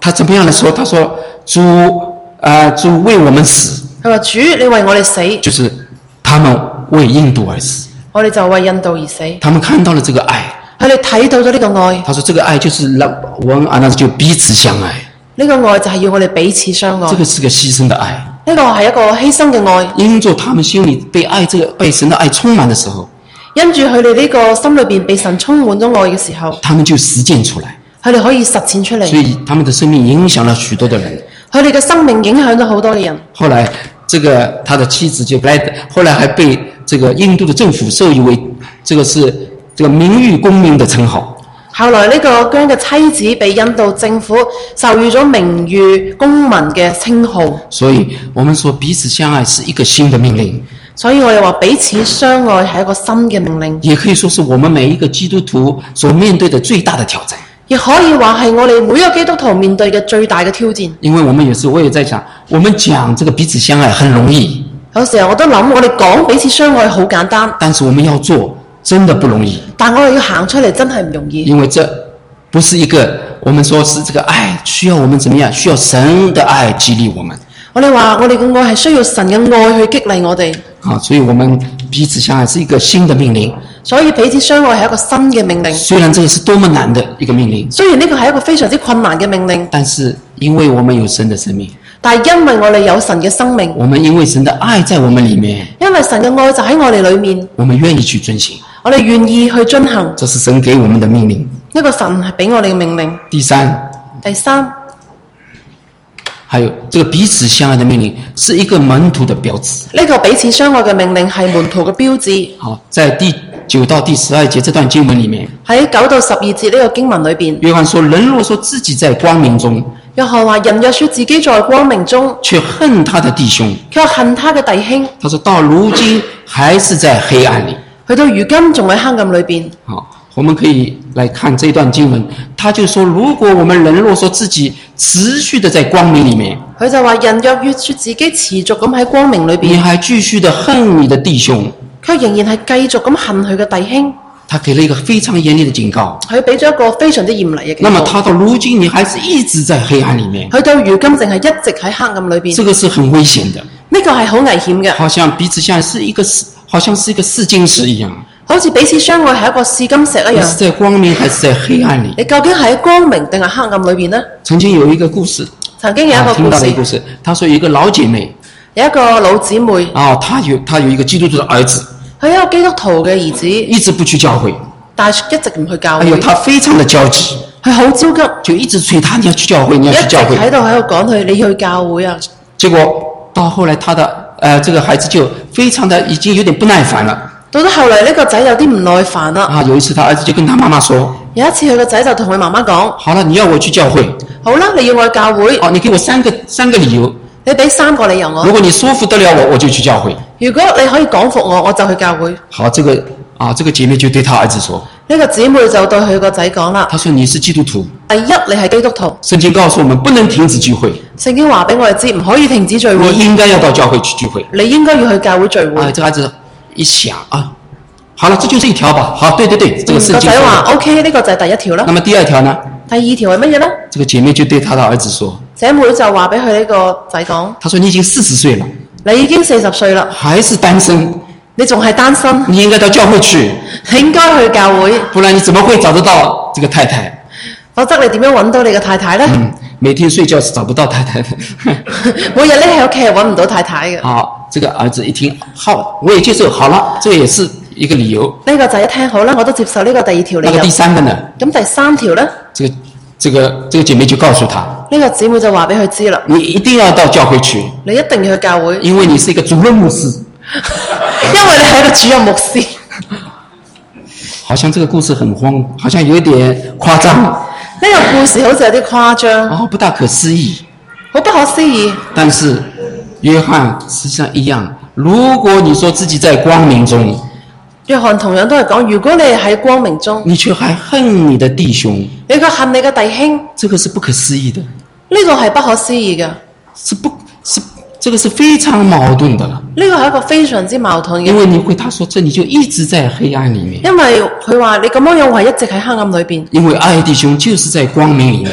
他怎么样的说？他说主呃主为我们死， 佢話主你為我哋死， 就是他們為印度而死， 我哋就為印度而死。 他們看到了這個愛， 佢哋睇到咗呢個愛。 他說這個愛就是讓我們啊，那就彼此相愛。 呢個愛就係要我哋彼此相愛。 這個是個犧牲的愛。 呢個係一個犧牲嘅愛。 因着他們心裏被愛這個被神的愛充滿的時候， 因住佢哋呢個心裏邊被神充滿咗愛嘅時候， 他們就實踐出來。 佢哋可以實踐出嚟。 所以他們的生命影響了許多的人。 佢哋嘅生命影響咗好多嘅人。 後來這個他的妻子就來，後來還被這個印度的政府授予為這個是這個名譽公民的稱號。 後來呢個姜嘅妻子被印度政府授予咗名譽公民嘅稱號。 所以我們說彼此相愛是一個新的命令。 所以我哋話彼此相愛係一個新嘅命令。 也可以說是我們每一個基督徒所面對的最大的挑戰。 亦可以話係我哋每一個基督徒面對嘅最大嘅挑戰。 因為我們有時我也在想，我們講這個彼此相愛很容易。 有時候我都諗，我哋講彼此相愛好簡單， 但是我們要做真的不容易。 但我哋要行出嚟真係唔容易。 因為這不是一個，我們說是這個愛需要我們怎麼樣？需要神的愛激勵我們。 我哋話我哋嘅愛係需要神嘅愛去激勵我哋。 啊，所以我們彼此相愛是一個新的命令。 所以彼此相愛係一個新嘅命令。 雖然這個是多麼難的一個命令。 雖然呢個係一個非常之困難嘅命令。 但是因為我們有神的生命。 但係因為我哋有神嘅生命。 我們因為神的愛在我們裡面。 因為神嘅愛就喺我哋裡面。 我們願意去遵行。 我哋願意去遵行。 這是神給我們的命令。 呢個神係俾我哋嘅命令。 第三。 第三。 還有這個彼此相愛的命令是一個門徒的標誌。 呢個彼此相愛嘅命令係門徒嘅標誌。 好，在第九到第十二節這段經文裡面， 喺九到十二節呢個經文裏邊， 約翰說：人若說自己在光明中， 約翰話人若說自己在光明中， 卻恨他的弟兄， 卻恨他嘅弟兄， 他說到如今還是在黑暗裡。 去到如今仲喺黑暗裏邊。 好，我們可以來看這段經文，他就說：如果我們人若說自己持續的在光明裡面， 佢就話人若越說自己持續咁喺光明裏邊， 你還繼續的恨你的弟兄， 卻仍然係繼續咁恨佢嘅弟兄。 他給了一個非常嚴厲的警告。 佢俾咗一個非常之嚴厲嘅警告。 那麼他到如今你還是一直在黑暗裡面， 佢到如今淨係一直喺黑暗裏邊。 這個是很危險的。 呢個係好危險嘅。 好像彼此相愛是一個，好像是一個試金石一樣。 好似彼此相愛係一個試金石一樣。 你是在光明還是在黑暗裡？ 你究竟係喺光明定係黑暗裏邊呢？ 曾經有一個故事， 曾經有一個故事，啊、 聽到的一個故事。他說有一個老姐妹， 有一個老姊妹， 啊，她有她有一個基督徒的兒子， 佢有一個基督徒嘅兒子， 一直不去教會， 但係一直唔去教會。 哎呦，他非常的焦急， 佢好焦急， 就一直催他，你要去教會，你要去教會， 一直喺度喺度講佢，你去教會啊。 結果到後來，他的呃這個孩子就非常的已經有點不耐煩了。 到咗後來呢個仔有啲唔耐煩啦。 啊，有一次他兒子就跟他媽媽說， 有一次佢個仔就同佢媽媽講， 好了，你要我去教會， 好啦，你要我去教會， 哦，你給我三個三個理由， 你俾三個理由我， 如果你說服得了我，我就去教會。 如果你可以講服我，我就去教會。 好，這個啊，這個姐妹就對他兒子說， 呢個姊妹就對佢個仔講啦， 他說你是基督徒， 第一你係基督徒， 聖經告訴我們不能停止聚會， 聖經話俾我哋知唔可以停止聚會， 你應該要到教會去聚會， 你應該要去教會聚會。 啊，這個孩子一想啊，好了，這就是一條吧。好，對對對，這個是。個仔話 OK，呢個就係第一條啦。 那麼第二條呢？ 第二條係乜嘢呢？ 這個姐妹就對她的兒子說， 姐妹就話俾佢呢個仔講， 她說你已經四十歲了， 你已經四十歲啦， 還是單身， 你仲係單身， 你應該到教會去， 你應該去教會， 不然你怎麼會找得到這個太太？ 否則你點樣揾到你嘅太太呢？ 嗯，每天睡覺是找不到太太的。 每日匿喺屋企係揾唔到太太嘅。 好，這個兒子一聽，好，我也接受，好了，這個也是一個理由。 呢個仔一聽好啦，我都接受呢個第二條理由。 那個第三個呢？ 咁第三條呢？ 這個這個這個姐妹就告訴他， 呢個姊妹就話俾佢知啦， 你一定要到教會去， 你一定要去教會， 因為你是一個主任牧師， 因為你係一個主任牧師。 好像這個故事很荒，好像有一點誇張。 呢個故事好似有啲誇張， 哦，不大可思議， 好不可思議。 但是約翰實際上一樣，如果你說自己在光明中， 約翰同樣都係講，如果你係喺光明中， 你卻還恨你的弟兄， 你卻恨你嘅弟兄， 這個是不可思議的。 呢個係不可思議嘅， 是不，是這個是非常矛盾的。 呢個係一個非常之矛盾嘅。 因為你會，他說這你就一直在黑暗裡面。 因為佢話你咁樣樣係一直喺黑暗裏邊。 因為愛弟兄就是在光明裡面。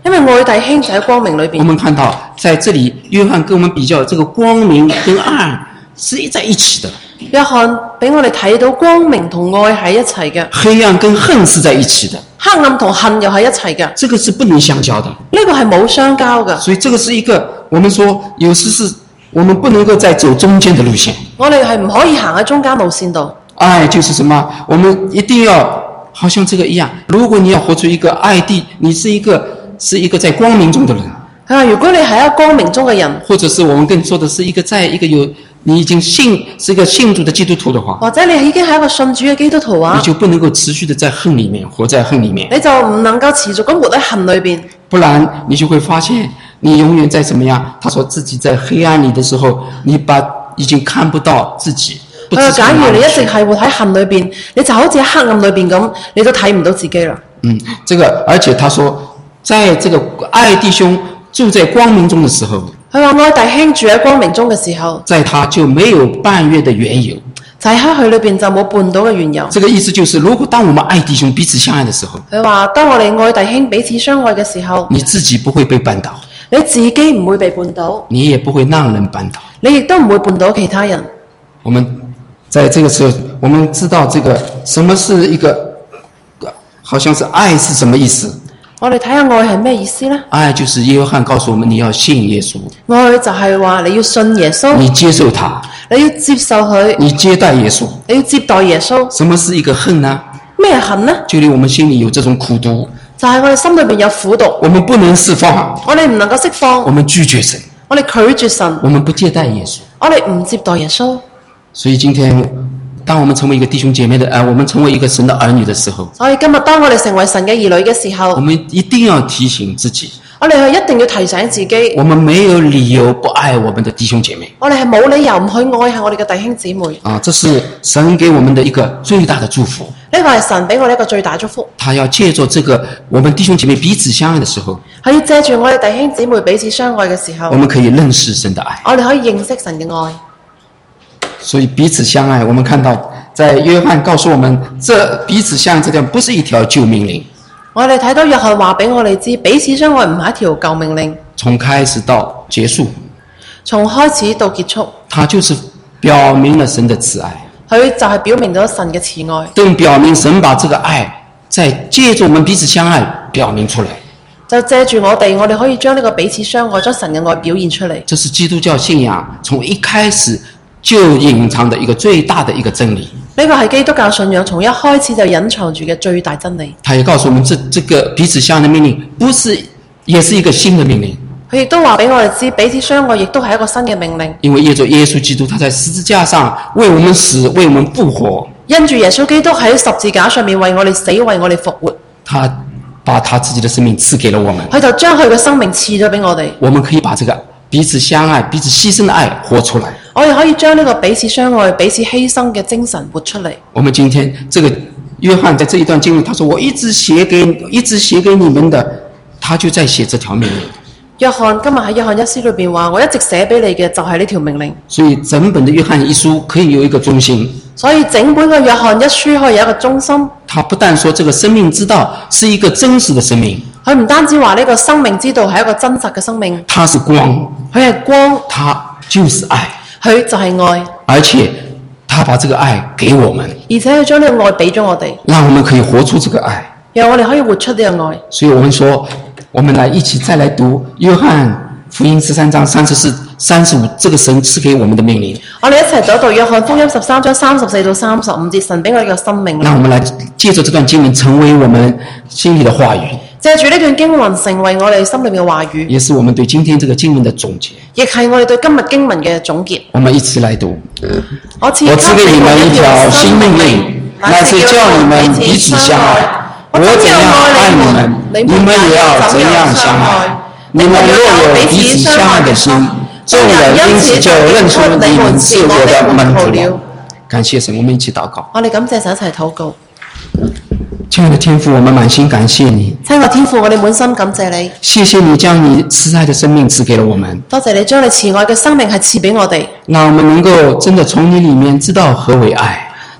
因為愛弟兄就喺光明裏我邊。 们看到在这里，约翰跟我们比較，这个光明跟暗是在一起的， 約翰俾我哋睇到光明同愛喺一齊嘅， 黑暗跟恨是在一起的， 黑暗同恨又喺一齊嘅，呢、 这个是不能相交的。 個係冇相交嘅。 所以这个是一个，我们说有时是我们不能够再走中间的路线。 我哋係唔可以行喺中間路線度。 愛就是什麼？我們一定要好像這個一樣。如果你要活出一個愛地，你是一個是一個在光明中的人， 佢話：如果你係一個光明中嘅人， 或者是我們更說的是一個在一個有你已經信是一個信主的基督徒的話， 或者你已經係一個信主嘅基督徒啊你，就不能夠持續的在恨裡面活在恨裡面， 你就唔能夠持續咁活喺恨裏邊。 不然你就會發現你永遠在怎麼樣？他說自己在黑暗裡的時候，你把已經看不到自己。不知佢話：假如你一直從哪裡去係活喺恨裏邊，你就好似喺黑暗裏邊咁，你都睇唔到自己啦。 嗯，這個而且他說，在這個愛弟兄住在光明中的時候， 佢話：愛弟兄住喺光明中嘅時候， 在他就沒有半月的緣由。 就喺佢裏邊就冇絆倒嘅緣由。 這個意思就是，如果當我們愛弟兄彼此相愛的時候， 佢話：當我哋愛弟兄彼此相愛嘅時候， 你自己不會被絆倒， 你自己唔會被絆倒， 你也不會讓人絆倒。 你亦都唔會絆倒其他人。 我們在這個時候，我們知道這個什麼是一個，好像是愛是什麼意思？ 我哋睇下愛係咩意思呢？ 愛就是約翰告訴我們，你要信耶穌， 愛就係話你要信耶穌， 你接受他， 你要接受佢， 你接待耶穌。 你要接待耶穌。 什麼是一個恨呢？ 咩恨呢？ 就令我們心裡有這種苦毒， 就係我哋心裏邊有苦毒， 我們不能釋放， 我哋唔能夠釋我放， 們拒絕神， 我哋拒絕神， 我們不接待耶穌。 我哋唔接待耶穌。 所以今天，當我們成為一個弟兄姐妹的，呃，我們成為一個神的兒女的時候， 所以今日當我哋成為神嘅兒女嘅時候， 我們一定要提醒自己， 我哋係一定要提醒自己， 我們沒有理由不愛我們的弟兄姐妹我哋係冇理由唔去愛下我哋嘅弟兄姊妹。 啊！這是神給我們的一個最大的祝福。 呢個係神俾我哋一個最大祝福， 他要借助這個，我們弟兄姐妹彼此相愛的時候， 係要借住我哋弟兄姊妹彼此相愛嘅時候我，們可以認識神的愛。 我哋可以認識神嘅愛。 所以彼此相愛，我們看到在約翰告訴我們，這彼此相愛這條不是一條舊命令， 我哋睇到約翰話俾我哋知，彼此相愛唔係一條舊命令， 從開始到結束， 從開始到結束， 它就是表明了神的慈愛， 佢就係表明咗神嘅慈愛， 更表明神把這個愛在借助我們彼此相愛表明出來。 就借住我哋，我哋可以將呢個彼此相愛，將神嘅愛表現出嚟。 這是基督教信仰從一開始就隱藏的一個最大的一個真理。 呢個係基督教信仰從一開始就隱藏住嘅最大真理。 他也告訴我們這，這這個彼此相愛的命令不是，也是一個新的命令。 佢亦都話俾我哋知，彼此相愛亦都係一個新嘅命令。 因為耶穌耶穌基督，他在十字架上為我們死，為我們復活。 因住耶穌基督喺十字架上面為我哋死，為我哋復活， 他把他自己的生命賜給了我們。 佢就將佢嘅生命賜咗俾我哋。 我們可以把這個彼此相愛、彼此犧牲的愛活出來。 我哋可以將呢個彼此相愛、彼此犧牲嘅精神活出嚟。 我們今天這個約翰在這一段經歷，他說：“我一直寫給一直寫給你們的，他就在寫這條命令。” 約翰今日喺約翰一書裏邊話：我一直寫俾你嘅就係呢條命令。 所以整本的約翰一書可以有一個中心。 所以整本嘅約翰一書可以有一個中心。 他不但說這個生命之道是一個真實的生命， 佢唔單止話呢個生命之道係一個真實嘅生命， 它是光， 佢係光， 它就是愛， 佢就係愛， 而且他把這個愛給我們， 而且佢將呢個愛俾咗我哋， 讓我們可以活出這個愛。 讓我哋可以活出呢個愛。 所以我們說，我們來一起再來讀約翰福音十三章三十四、三十五，這個神賜給我們的命令。 我哋一齊讀讀約翰福音十三章三十四到三十五節，神俾我哋嘅生命。 讓我們來借着這段經文，成為我們心裡的話語， 借住呢段經文，成為我哋心裏面嘅話語， 也是我們對今天這個經文的總結。 亦係我哋對今日經文嘅總結。 我們一起來讀。 我賜我賜給你們一條新命令，乃是叫你們彼此相愛。我怎樣愛你們，你們也要怎樣相愛。你們若有彼此相愛的心，眾人因此就認出你們是我的門徒了。感謝神，我們一起禱告。 我哋感謝神，一齊禱告。 親愛的天父，我們滿心感謝你。 親愛天父，我哋滿心感謝你。 謝謝你將你慈愛的生命賜給了我們。 多謝你將你慈愛嘅生命係賜俾我哋， 讓我們能夠真的從你裡面知道何為愛。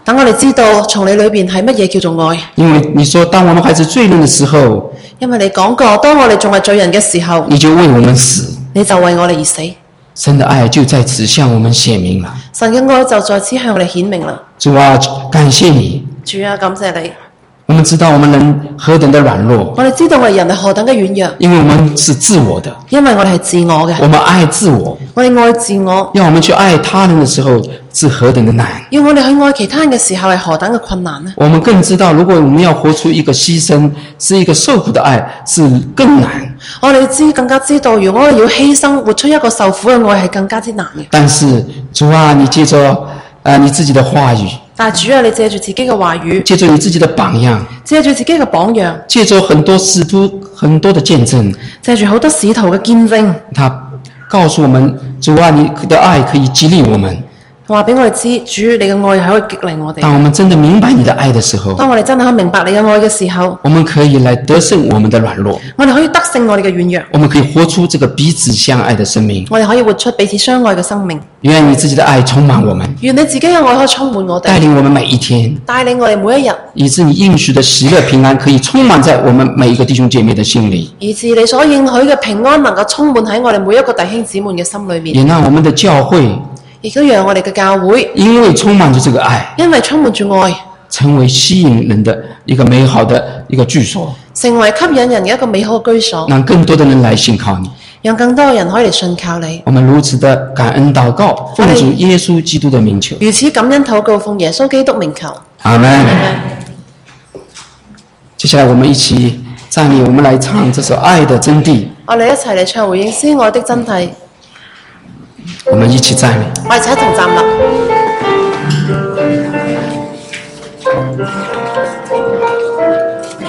等我哋知道從你裏邊係乜嘢叫做愛。 因为你说，当我们还是罪人的時候， 因為你講過，當我哋仲係罪人嘅時候， 你就為我們死。 你就為我哋而死。 神的愛就在此向我們顯明了。 神嘅愛就在此向我哋顯明啦。 主啊，感謝你。 主啊，感謝你。 我們知道我們人何等的軟弱， 我哋知道我哋人係何等嘅軟弱， 因為我們是自我的， 因為我哋係自我嘅， 我們愛自我， 我哋愛自我。 要我們去愛他人的時候是何等的難， 要我哋去愛其他人嘅時候係何等嘅困難呢？ 我們更知道，如果我們要活出一個犧牲，是一個受苦的愛，是更難。 我哋知更加知道，如果我哋要犧牲，活出一個受苦嘅愛係更加之難嘅。 但是主啊，你借着呃你自己的話語， 但係主啊，你借住自己嘅話語， 借着你自己的榜樣， 借住自己嘅榜樣， 借着很多使徒很多的見證， 借住好多使徒嘅見證， 他告訴我們，主啊，你的愛可以激勵我們。 話俾我哋知，主你嘅愛係可以激勵我哋。 當我們真的明白你的愛的時候， 當我哋真係可以明白你嘅愛嘅時候， 我們可以來得勝我們的軟弱， 我哋可以得勝我哋嘅軟弱， 我們可以活出這個彼此相愛的生命。 我哋可以活出彼此相愛嘅生命。 願你自己的愛充滿我們， 願你自己嘅愛可以充滿我哋， 帶領我們每一天， 帶領我哋每一日， 以致你應許的喜樂平安可以充滿在我們每一個弟兄姐妹的心裡， 以致你所應許嘅平安能夠充滿喺我哋每一個弟兄姊妹嘅心裏面。 也讓我們的教會亦都讓我哋嘅教會， 因為充滿着這個愛， 因為充滿住愛， 成為吸引人的一個美好的一個居所， 成為吸引人嘅一個美好嘅居所， 讓更多的人來信靠你， 讓更多嘅人可以嚟信靠你。 我們如此的感恩禱告，奉主耶穌基督的名求。 如此感恩禱告，奉耶穌基督名求。 阿們。接下來我們一起站立，我們來唱這首《愛的真諦》。 我哋一齊嚟唱回應詩愛的真諦。 我們一起站立。 我哋一齊同站立。